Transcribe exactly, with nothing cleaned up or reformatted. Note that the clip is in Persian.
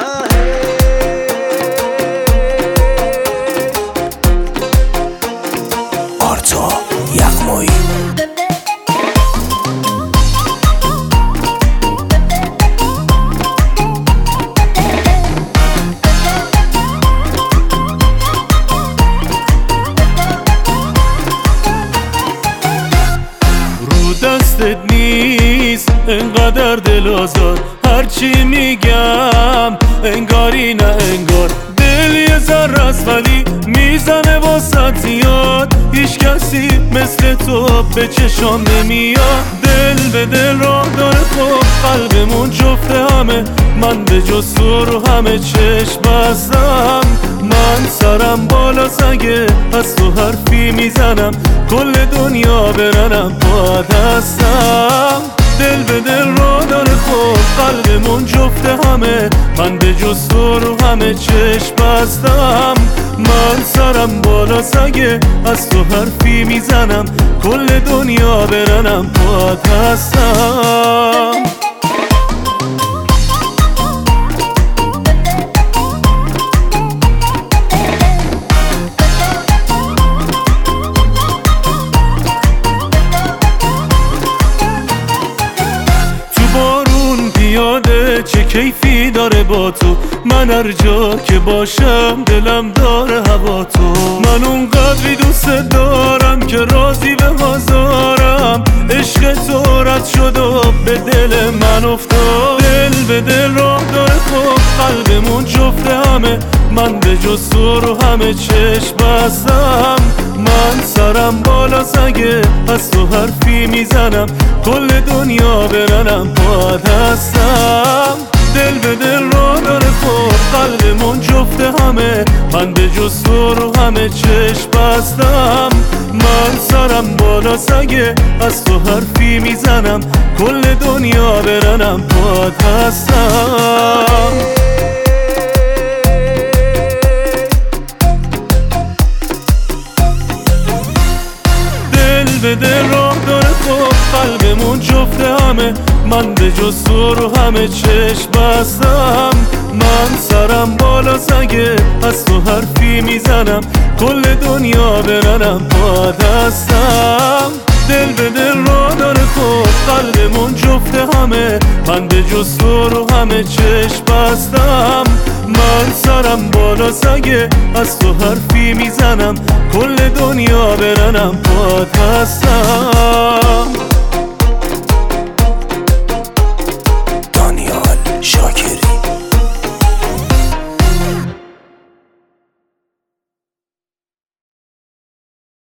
آرتا یغمایی دستت نیست انقدر دل آزار، هرچی میگم انگاری نه انگار. دل یه ذره است ولی میزنه واسه زیاد، هیچ کسی مثل تو به چشام نمیاد. دل به دل راه داره خب قلبمون جفته همه، من به جز تو رو همه چشم بستم. من سرم بالا سگه از تو حرفی میزنم، کل دنیا برنم با دستم. دل به دل را داره خب قلبمون جفته همه، من به جز تو رو همه چشم بستم. من سرم بالا سگه از تو حرفی میزنم، کل دنیا برنم با دستم. یاده چه کیفی داره با تو، من هر جا که باشم دلم داره هوا تو. من اونقدری دوست دارم که راضی به بازارم، عشق تو رد شد و به دل من افتاد. دل به دل راه داره خب قلبمون جفته همه، من به جز تو رو همه چشم بستم. من سرم بالا سگه از تو حرفی میزنم، کل دنیا برنم با دستم. دل به دل را داره خب قلبمون جفته همه، من به جز تو رو همه چشم بستم. من سرم بالا سگه از تو حرفی میزنم، کل دنیا برنم با دستم. به دل راه داره خب قلبمون جفته همه، من به جز تو رو همه چشم بستم. من سرم بالا سگه از تو حرفی میزنم، کل دنیا برنم با دستم. دل به دل راه داره خب قلبمون جفته همه، من به جز تو رو همه چشم بستم. من سرم بالا سگه از تو حرفی میزنم، کل دنیا برنم با دستم.